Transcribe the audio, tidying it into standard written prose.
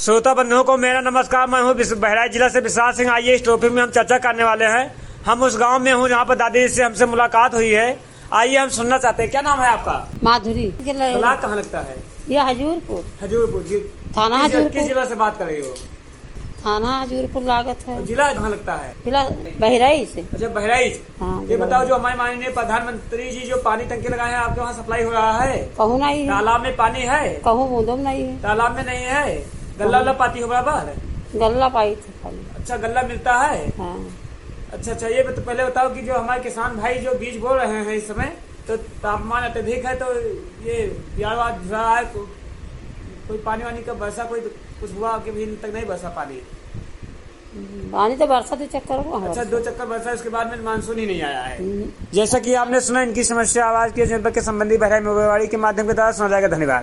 श्रोता बंधुओं को मेरा नमस्कार। मैं हूँ बहराइच जिला से विशाल सिंह। आइए इस टॉपिक में हम चर्चा करने वाले हैं। हम उस गांव में हूँ जहाँ पर दादी से हमसे मुलाकात हुई है। आइए हम सुनना चाहते हैं। क्या नाम है आपका? माधुरी। ब्लॉक कहाँ लगता है? यह हजूरपुर। हजूरपुर जी। थाना हजूरपुर। किस जिला से बात कर रही हो? थाना हजूरपुर लागत है। जिला कहाँ लगता है? जिला बहराइच। अच्छा, बहराइच। हाँ, ये बताओ, जो हमारे माननीय प्रधानमंत्री जी जो पानी टंकी लगाए हैं, आपके वहाँ सप्लाई हो रहा है? कहूँ नहीं है। तालाब में पानी है? कहूँ बूंदो नहीं है। तालाब में नहीं है। गल्ला पाती हो बराबर? गल्ला पाई थी खाली। अच्छा, गल्ला मिलता है। हाँ। अच्छा, ये तो पहले बताओ कि जो हमारे किसान भाई जो बीज बो रहे हैं इस समय, तो तापमान अत्यधिक है, तो ये प्याज रहा है, कोई पानी वानी का बरसा कोई कुछ हुआ कि भी तक नहीं बरसा पानी? पानी तो बरसा 2 चक्कर हुआ। अच्छा, 2 चक्कर बरसा, उसके बाद में मानसून ही नहीं आया है। जैसा कि आपने सुना, इनकी समस्या आवाज की जनपद के संबंधी बहराइच मोबाइल के माध्यम के द्वारा सुना जाएगा। धन्यवाद।